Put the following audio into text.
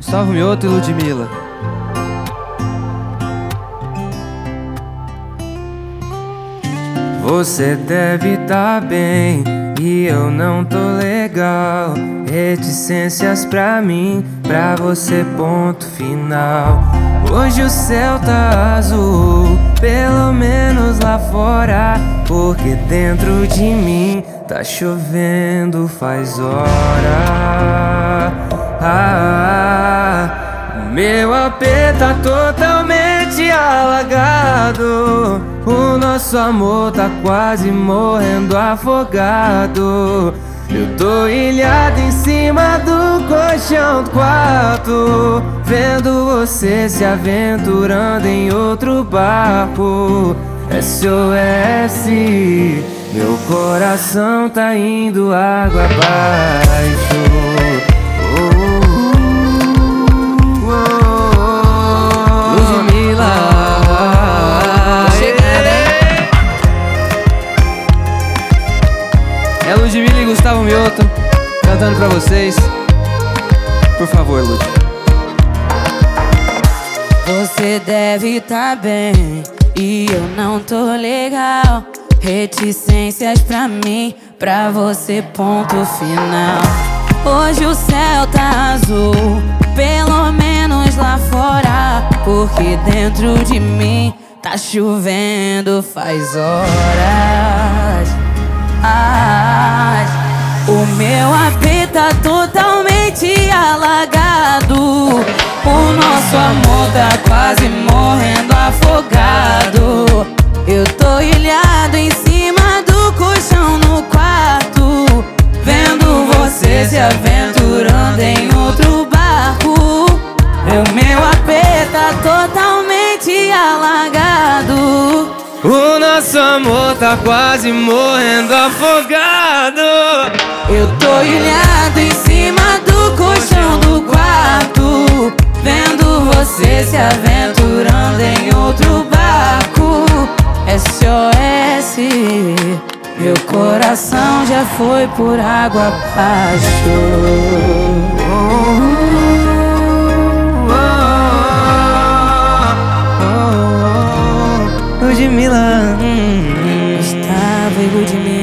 Gustavo Mioto e Ludmilla. Você deve tá bem e eu não tô legal. Reticências pra mim, pra você ponto final. Hoje o céu tá azul, pelo menos lá fora, porque dentro de mim tá chovendo faz hora. Meu AP tá totalmente alagado. O nosso amor tá quase morrendo afogado. Eu tô ilhado em cima do colchão do quarto, vendo você se aventurando em outro barco. SOS, meu coração tá indo água abaixo. Ludmilla, é Ludmilla e Gustavo Mioto cantando pra vocês. Por favor, Lud. Você deve tá bem e eu não tô legal. Reticências pra mim, pra você ponto final. Hoje o céu tá azul, pelo menos lá fora, porque dentro de mim tá chovendo faz horas. O meu AP tá totalmente alagado. O nosso amor tá quase morrendo afogado. Eu tô ilhado em cima do colchão no quarto, vendo você se aventurando em outro barco. O meu AP tá totalmente alagado. O nosso amor tá quase morrendo afogado. Eu tô ilhado em cima do colchão do quarto, vendo você se aventurando em outro barco. SOS, meu coração já foi por água abaixo. Ludmilla, Gustavo e Ludmilla.